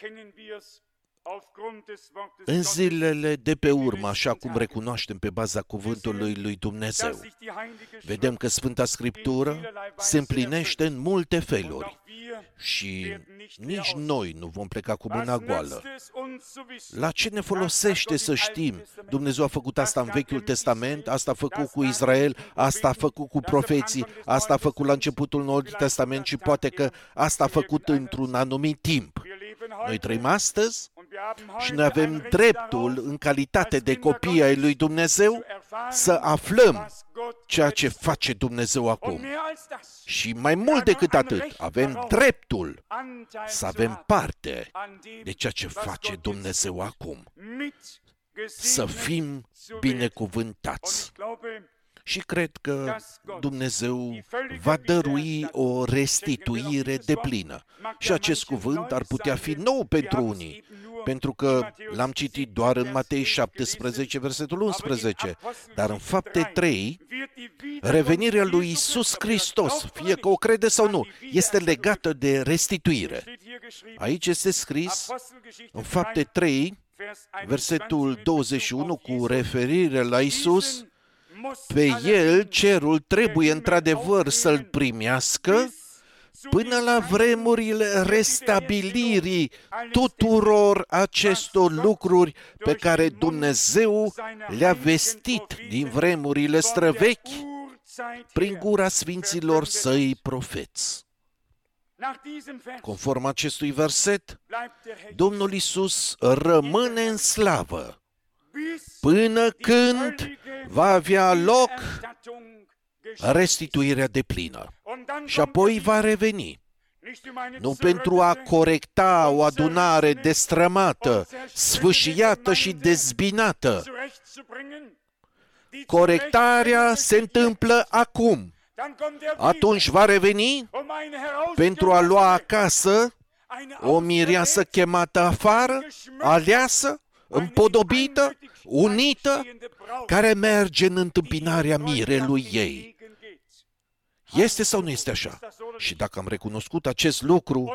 în zilele de pe urmă, așa cum recunoaștem pe baza cuvântului lui Dumnezeu. Vedem că Sfânta Scriptură se împlinește în multe feluri și nici noi nu vom pleca cu mâna goală. La ce ne folosește să știm? Dumnezeu a făcut asta în Vechiul Testament, asta a făcut cu Israel, asta a făcut cu profeții, asta a făcut la începutul Noului Testament și poate că asta a făcut într-un anumit timp. Noi trăim astăzi și noi avem dreptul, în calitate de copii ai lui Dumnezeu, să aflăm ceea ce face Dumnezeu acum. Și mai mult decât atât, avem dreptul să avem parte de ceea ce face Dumnezeu acum. să fim binecuvântați. Și cred că Dumnezeu va dărui o restituire deplină. Și acest cuvânt ar putea fi nou pentru unii, pentru că l-am citit doar în Matei 17, versetul 11, dar în Fapte 3, revenirea lui Iisus Hristos, fie că o crede sau nu, este legată de restituire. Aici este scris, în Fapte 3, versetul 21, cu referire la Iisus, pe El cerul trebuie într-adevăr să-L primească până la vremurile restabilirii tuturor acestor lucruri pe care Dumnezeu le-a vestit din vremurile străvechi prin gura sfinților Săi profeți. Conform acestui verset, Domnul Iisus rămâne în slavă până când va avea loc restituirea deplină. Și apoi va reveni. Nu pentru a corecta o adunare destrămată, sfâșiată și dezbinată. Corectarea se întâmplă acum. Atunci va reveni pentru a lua acasă o mireasă chemată afară, aleasă, împodobită, unită, care merge în întâmpinarea mirelui ei. Este sau nu este așa? Și dacă am recunoscut acest lucru,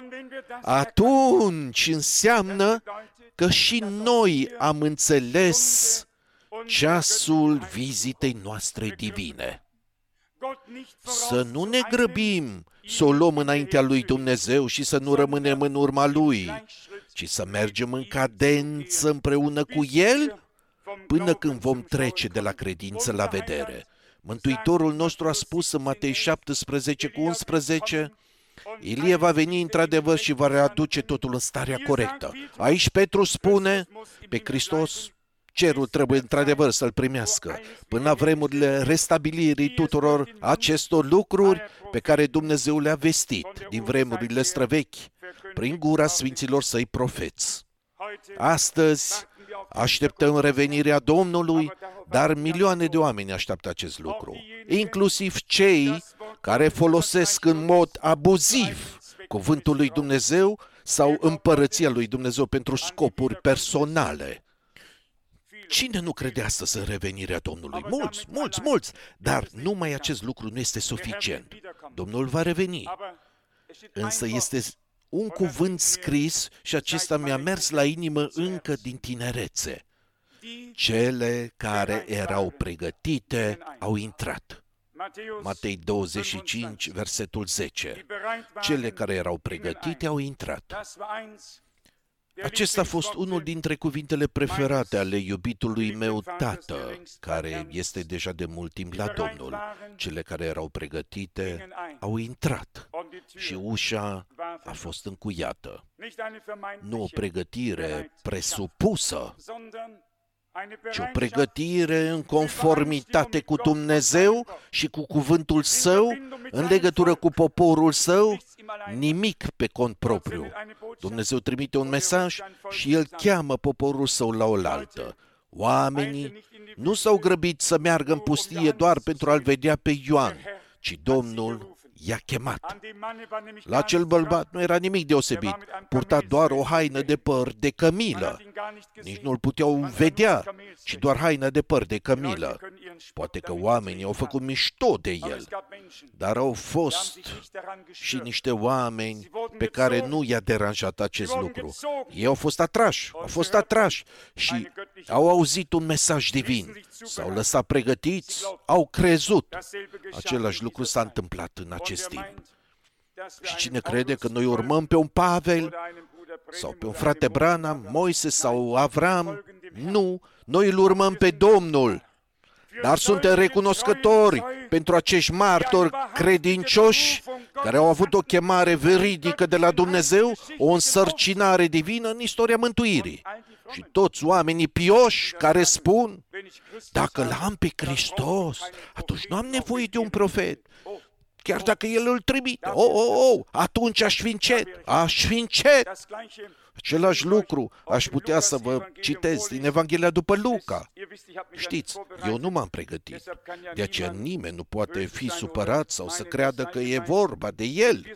atunci înseamnă că și noi am înțeles ceasul vizitei noastre divine. Să nu ne grăbim să o luăm înaintea lui Dumnezeu și să nu rămânem în urma lui, ci să mergem în cadență împreună cu El până când vom trece de la credință la vedere. Mântuitorul nostru a spus în Matei 17 cu 11, Ilie va veni într-adevăr și va readuce totul în starea corectă. Aici Petru spune, pe Hristos cerul trebuie într-adevăr să-L primească până la vremurile restabilirii tuturor acestor lucruri pe care Dumnezeu le-a vestit din vremurile străvechi prin gura sfinților Săi profeți. Astăzi așteptăm revenirea Domnului, dar milioane de oameni așteaptă acest lucru, inclusiv cei care folosesc în mod abuziv cuvântul lui Dumnezeu sau împărăția lui Dumnezeu pentru scopuri personale. Cine nu crede astăzi în revenirea Domnului? Mulți, dar numai acest lucru nu este suficient. Domnul va reveni, însă este un cuvânt scris și acesta mi-a mers la inimă încă din tinerețe. Cele care erau pregătite au intrat. Matei 25, versetul 10. Cele care erau pregătite au intrat. Acesta a fost unul dintre cuvintele preferate ale iubitului meu tată, care este deja de mult timp la Domnul. Cele care erau pregătite au intrat și ușa a fost încuiată. Nu o pregătire presupusă, ci o pregătire în conformitate cu Dumnezeu și cu cuvântul Său, în legătură cu poporul Său, nimic pe cont propriu. Dumnezeu trimite un mesaj și El cheamă poporul Său la oaltă. Oamenii nu s-au grăbit să meargă în pustie doar pentru a-L vedea pe Ioan, ci Domnul i-a chemat. La acel bărbat nu era nimic deosebit, purta doar o haină de păr de cămilă. Nici nu-l puteau vedea, ci doar haina de păr de cămilă. Poate că oamenii au făcut mișto de el, dar au fost și niște oameni pe care nu i-a deranjat acest lucru. Ei au fost atrași și au auzit un mesaj divin. S-au lăsat pregătiți, au crezut. Același lucru s-a întâmplat în acest timp. Și cine crede că noi urmăm pe un Pavel sau pe un frate Branham, Moise sau Avram, nu, noi îl urmăm pe Domnul. Dar suntem recunoscători pentru acești martori credincioși care au avut o chemare veridică de la Dumnezeu, o însărcinare divină în istoria mântuirii. Și toți oamenii pioși care spun, dacă l-am pe Hristos, atunci nu am nevoie de un profet. Chiar dacă El îl trimite, atunci aș fi încet. Același lucru aș putea să vă citesc din Evanghelia după Luca. Știți, eu nu m-am pregătit. De aceea nimeni nu poate fi supărat sau să creadă că e vorba de el.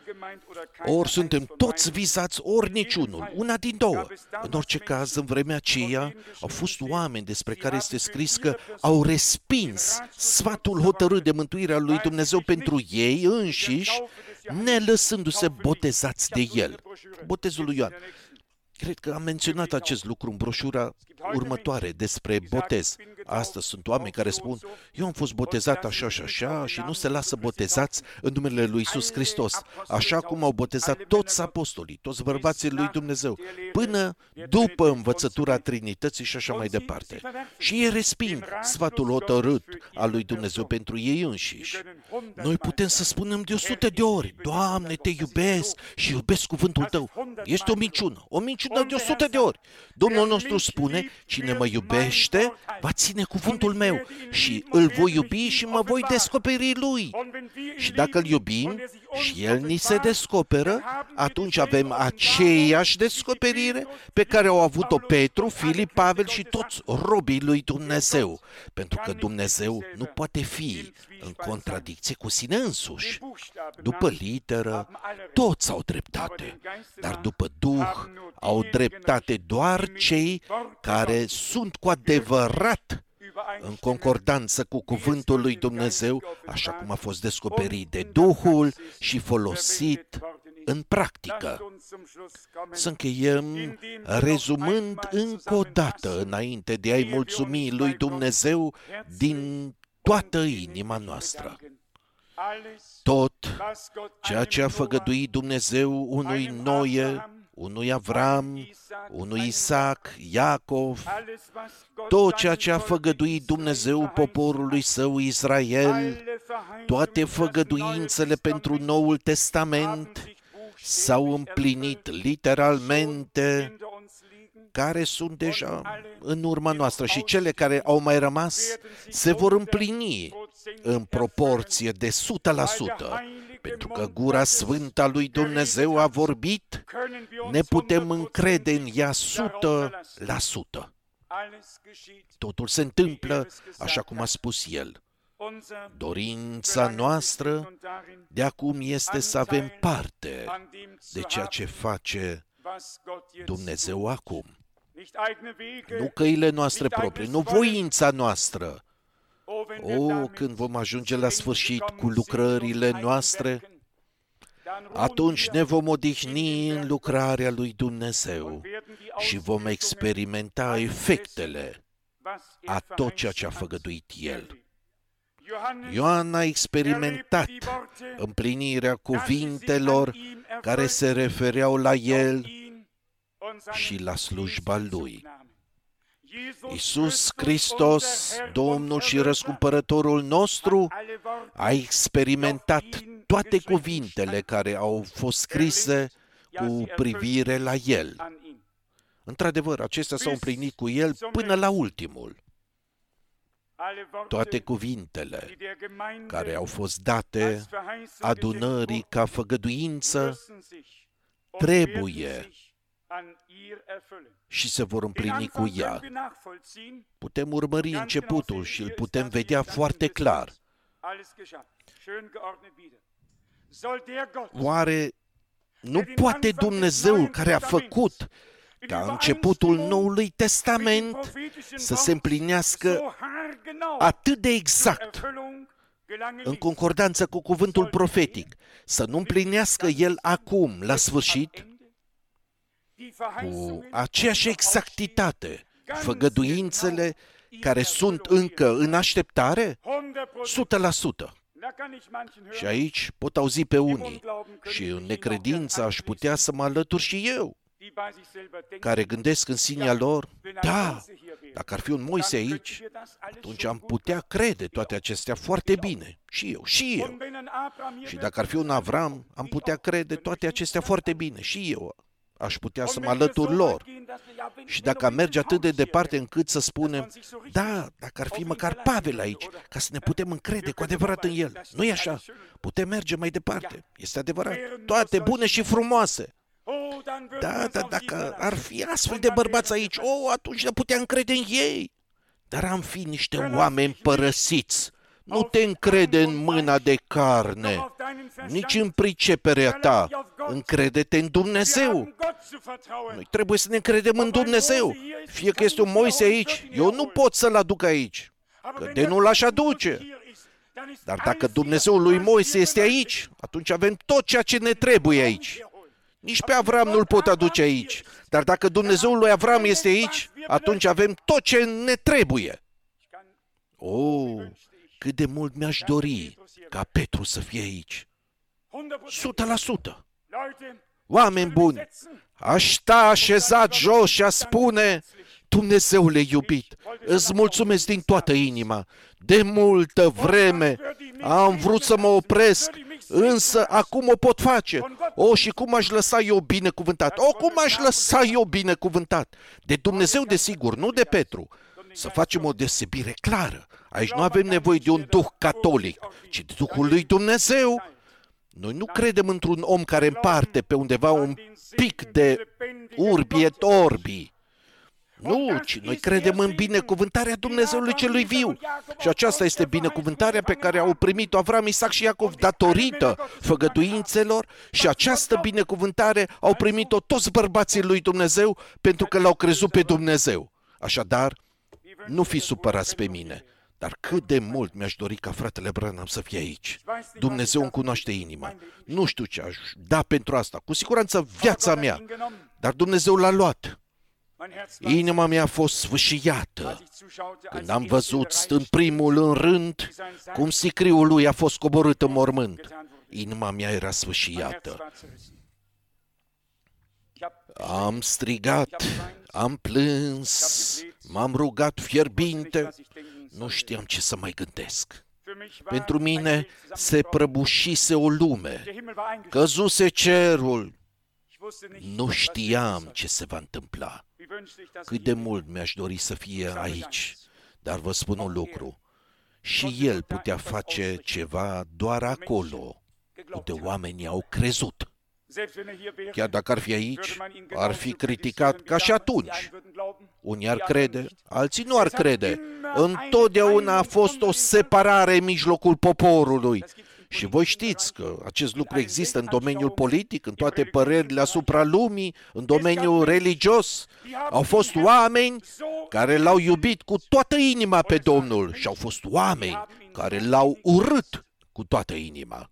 Ori suntem toți vizați, ori niciunul, una din două. În orice caz, în vremea aceea, au fost oameni despre care este scris că au respins sfatul hotărât de mântuire al lui Dumnezeu pentru ei înșiși, nelăsându-se botezați de el. Botezul lui Ioan. Cred că am menționat acest lucru în broșura următoare despre botez. Astăzi sunt oameni care spun, eu am fost botezat așa și așa și nu se lasă botezați în numele lui Iisus Hristos, așa cum au botezat toți apostolii, toți bărbații lui Dumnezeu, până după învățătura Trinității și așa mai departe. Și ei resping sfatul hotărât al lui Dumnezeu pentru ei înșiși. Noi putem să spunem de 100 de ori, Doamne, te iubesc și iubesc cuvântul Tău. Este o minciună de 100 de ori. Domnul nostru spune, cine mă iubește, va ține cuvântul meu și îl voi iubi și mă voi descoperi lui. Și dacă îl iubim și el ni se descoperă, atunci avem aceeași descoperire pe care au avut-o Petru, Filip, Pavel și toți robii lui Dumnezeu. Pentru că Dumnezeu nu poate fi în contradicție cu sine însuși. După literă, toți au dreptate, dar după Duh au dreptate doar cei care sunt cu adevărat în concordanță cu cuvântul lui Dumnezeu, așa cum a fost descoperit de Duhul și folosit în practică. Să încheiem rezumând încă o dată, înainte de a-i mulțumi lui Dumnezeu din toată inima noastră. Tot ceea ce a făgăduit Dumnezeu unui Noe, unui Avram, unui Isaac, Iacov, tot ceea ce a făgăduit Dumnezeu poporului său Israel, toate făgăduințele pentru Noul Testament s-au împlinit literalmente, care sunt deja în urma noastră și cele care au mai rămas se vor împlini în proporție de 100%, pentru că gura sfântă a lui Dumnezeu a vorbit, ne putem încrede în ea 100%. Totul se întâmplă așa cum a spus El. Dorința noastră de acum este să avem parte de ceea ce face Dumnezeu acum. Nu căile noastre proprii, nu voința noastră. Când vom ajunge la sfârșit cu lucrările noastre, atunci ne vom odihni în lucrarea lui Dumnezeu și vom experimenta efectele a tot ceea ce a făgăduit El. Ioan a experimentat împlinirea cuvintelor care se refereau la El și la slujba Lui. Iisus Hristos, Domnul și Răscumpărătorul nostru, a experimentat toate cuvintele care au fost scrise cu privire la El. Într-adevăr, acestea s-au împlinit cu El până la ultimul. Toate cuvintele care au fost date adunării ca făgăduință trebuie și se vor împlini cu ea. Putem urmări începutul și îl putem vedea foarte clar. Oare nu poate Dumnezeu care a făcut ca începutul Noului Testament să se împlinească atât de exact, în concordanță cu cuvântul profetic, să nu împlinească El acum, la sfârșit, cu aceeași exactitate, făgăduințele care sunt încă în așteptare? 100%. Și aici pot auzi pe unii și în necredință aș putea să mă alătur și eu, care gândesc în sinea lor, da, dacă ar fi un Moise aici, atunci am putea crede toate acestea foarte bine. Și eu. Și dacă ar fi un Avram, am putea crede toate acestea foarte bine. Și eu aș putea să mă alătur lor. Și dacă am merge atât de departe încât să spunem, da, dacă ar fi măcar Pavel aici, ca să ne putem încrede cu adevărat în el. Nu-i așa? Putem merge mai departe. Este adevărat. Toate bune și frumoase. Da, dar dacă ar fi astfel de bărbați aici, atunci ne puteam încrede în ei. Dar am fi niște oameni părăsiți. Nu te încrede în mâna de carne, nici în priceperea ta. Încrede-te în Dumnezeu. Noi trebuie să ne încredem în Dumnezeu. Fie că este un Moise aici, eu nu pot să-l aduc aici, că de nu l-aș aduce. Dar dacă Dumnezeul lui Moise este aici, atunci avem tot ceea ce ne trebuie aici. Nici pe Avram nu-l pot aduce aici. Dar dacă Dumnezeul lui Avram este aici, atunci avem tot ce ne trebuie. Cât de mult mi-aș dori ca Petru să fie aici. 100%. Oameni buni, aș sta așezat jos și a spune: Dumnezeule iubit, îți mulțumesc din toată inima. De multă vreme am vrut să mă opresc, însă acum o pot face. Și cum aș lăsa eu binecuvântat? Cum aș lăsa eu binecuvântat? De Dumnezeu, desigur, nu de Petru. Să facem o deosebire clară. Aici nu avem nevoie de un duh catolic, ci de Duhul lui Dumnezeu. Noi nu credem într-un om care împarte pe undeva un pic de urbi et orbi. Nu, ci noi credem în binecuvântarea Dumnezeului celui viu. Și aceasta este binecuvântarea pe care au primit-o Avram, Isaac și Iacov datorită făgăduințelor, și această binecuvântare au primit-o toți bărbații lui Dumnezeu pentru că l-au crezut pe Dumnezeu. Așadar, nu fi supărați pe mine, dar cât de mult mi-aș dori ca fratele Branham să fie aici. Dumnezeu îmi cunoaște inima. Nu știu ce aș da pentru asta, cu siguranță viața mea, dar Dumnezeu l-a luat. Inima mea a fost sfâșiată când am văzut, stând primul în rând, cum sicriul lui a fost coborât în mormânt. Inima mea era sfâșiată. Am strigat, am plâns, m-am rugat fierbinte, nu știam ce să mai gândesc. Pentru mine se prăbușise o lume, căzuse cerul, nu știam ce se va întâmpla. Cât de mult mi-aș dori să fie aici, dar vă spun un lucru, și el putea face ceva doar acolo, unde oamenii au crezut. Chiar dacă ar fi aici, ar fi criticat ca și atunci. Unii ar crede, alții nu ar crede. Întotdeauna a fost o separare în mijlocul poporului. Și voi știți că acest lucru există în domeniul politic, în toate părerile asupra lumii, în domeniul religios. Au fost oameni care l-au iubit cu toată inima pe Domnul și au fost oameni care l-au urât cu toată inima.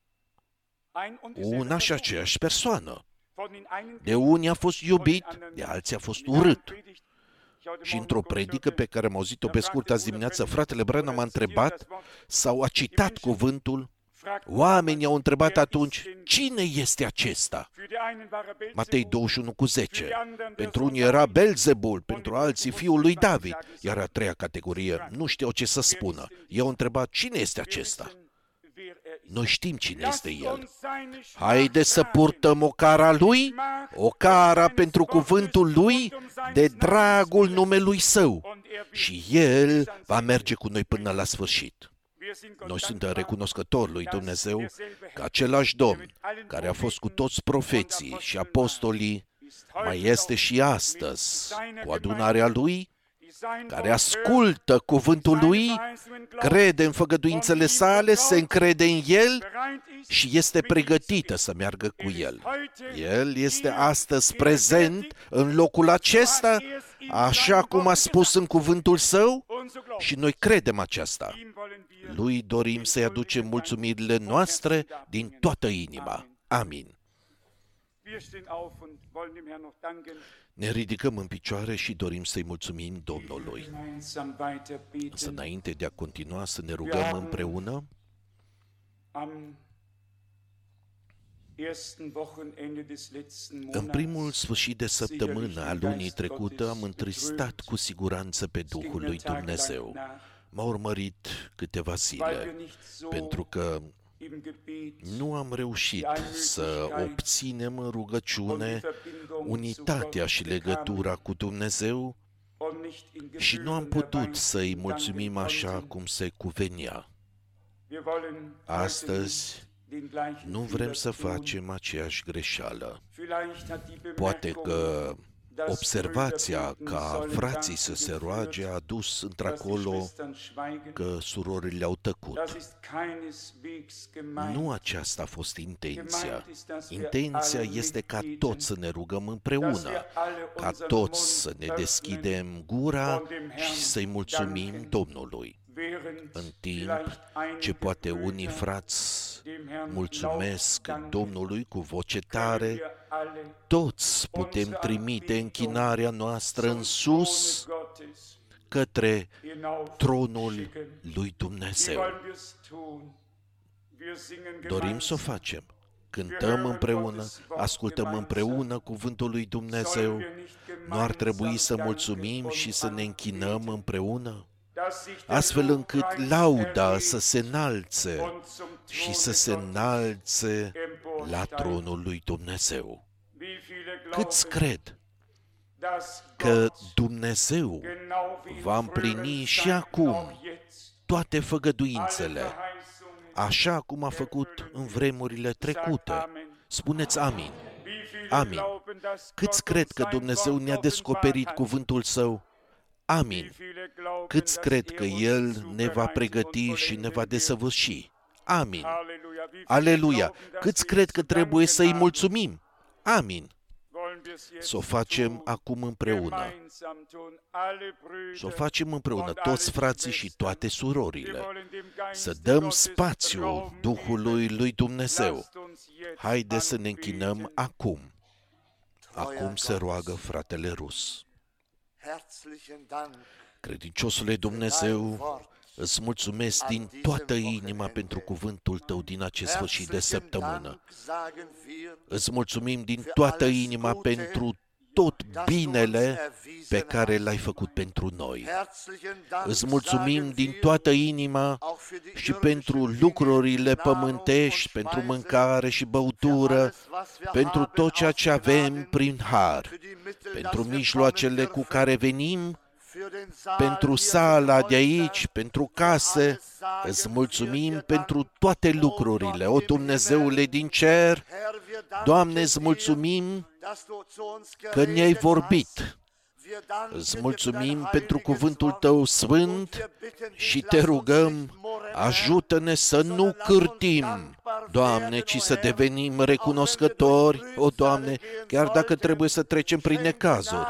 Una și aceeași persoană. De unii a fost iubit, de alții a fost urât. Și într-o predică pe care am auzit-o pe scurt azi dimineață, fratele Branham m-a întrebat sau a citat cuvântul. Oamenii au întrebat atunci: cine este acesta? Matei 21:10. Pentru unii era Belzebul, pentru alții fiul lui David, iar a treia categorie nu știau ce să spună. Eu au întrebat: cine este acesta? Noi știm cine este el. Haideți să purtăm ocara lui, ocara pentru cuvântul lui, de dragul numelui său. Și el va merge cu noi până la sfârșit. Noi suntem recunoscători lui Dumnezeu că același Domn care a fost cu toți profeții și apostolii mai este și astăzi cu adunarea lui, care ascultă cuvântul lui, crede în făgăduințele sale, se încrede în el și este pregătită să meargă cu el. El este astăzi prezent în locul acesta, așa cum a spus în cuvântul său, și noi credem aceasta. Lui dorim să-i aducem mulțumirile noastre din toată inima. Amin. Ne ridicăm în picioare și dorim să-i mulțumim Domnului. Însă înainte de a continua să ne rugăm împreună, în primul sfârșit de săptămână a lunii trecute am întristat cu siguranță pe Duhul lui Dumnezeu. M-a urmărit câteva zile, pentru că nu am reușit să obținem în rugăciune unitatea și legătura cu Dumnezeu și nu am putut să-i mulțumim așa cum se cuvenea. Astăzi Nu vrem să facem aceeași greșeală. Poate că observația ca frații să se roage a dus într-acolo că surorile au tăcut. Nu aceasta a fost intenția. Intenția este ca toți să ne rugăm împreună, ca toți să ne deschidem gura și să-i mulțumim Domnului. În timp ce poate unii frați mulțumesc Domnului cu voce tare, toți putem trimite închinarea noastră în sus către tronul lui Dumnezeu. Dorim să o facem. Cântăm împreună, ascultăm împreună cuvântul lui Dumnezeu. Nu ar trebui să mulțumim și să ne închinăm împreună? Astfel încât lauda să se înalțe și să se înalțe la tronul lui Dumnezeu. Câți cred că Dumnezeu va împlini și acum toate făgăduințele, așa cum a făcut în vremurile trecute? Spuneți amin. Amin. Câți cred că Dumnezeu ne-a descoperit cuvântul Său? Amin. Câți cred că El ne va pregăti și ne va desăvârși? Amin. Aleluia. Câți cred că trebuie să-i mulțumim? Amin. Să o facem acum împreună. Să o facem împreună, toți frații și toate surorile. Să dăm spațiu Duhului lui Dumnezeu. Haide să ne închinăm acum. Acum se roagă fratele Rus. Credinciosule Dumnezeu, îți mulțumesc din toată inima pentru cuvântul Tău din acest sfârșit de săptămână. Îți mulțumim din toată inima pentru tot binele pe care l-ai făcut pentru noi. Îți mulțumim din toată inima și pentru lucrurile pământești, pentru mâncare și băutură, pentru tot ceea ce avem prin har, pentru mijloacele cu care venim, pentru sala de aici, pentru case. Îți mulțumim pentru toate lucrurile. O, Dumnezeule din cer, Doamne, îți mulțumim că ne-ai vorbit. Îți mulțumim pentru cuvântul Tău sfânt și te rugăm, ajută-ne să nu cârtim, Doamne, ci să devenim recunoscători, o, Doamne, chiar dacă trebuie să trecem prin necazuri.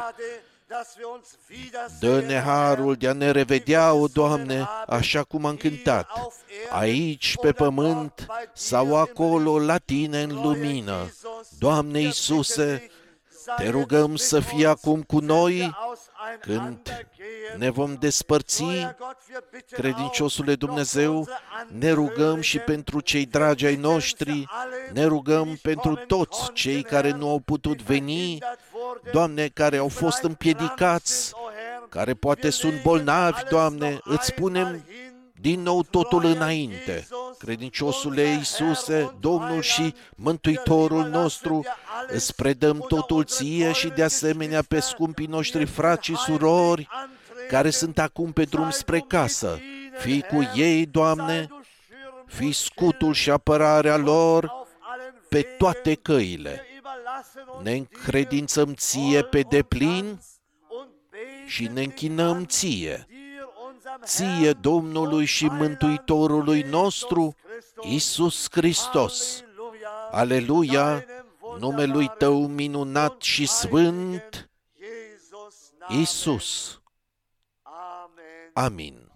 Dă-ne harul de a ne revedea, o, Doamne, așa cum am cântat, aici pe pământ sau acolo la Tine în lumină. Doamne Iisuse, te rugăm să fii acum cu noi când ne vom despărți. Credinciosule Dumnezeu, ne rugăm și pentru cei dragi ai noștri, ne rugăm pentru toți cei care nu au putut veni, Doamne, care au fost împiedicați, care poate sunt bolnavi, Doamne, îți punem din nou totul înainte. Credinciosule Iisuse, Domnul și Mântuitorul nostru, îți predăm totul Ție și de asemenea pe scumpii noștri frați și surori care sunt acum pe drum spre casă. Fii cu ei, Doamne, fii scutul și apărarea lor pe toate căile. Ne încredințăm Ție pe deplin și ne închinăm Ție, Ție, Domnului și Mântuitorului nostru, Iisus Hristos. Aleluia, numelui Tău minunat și sfânt, Iisus. Amin.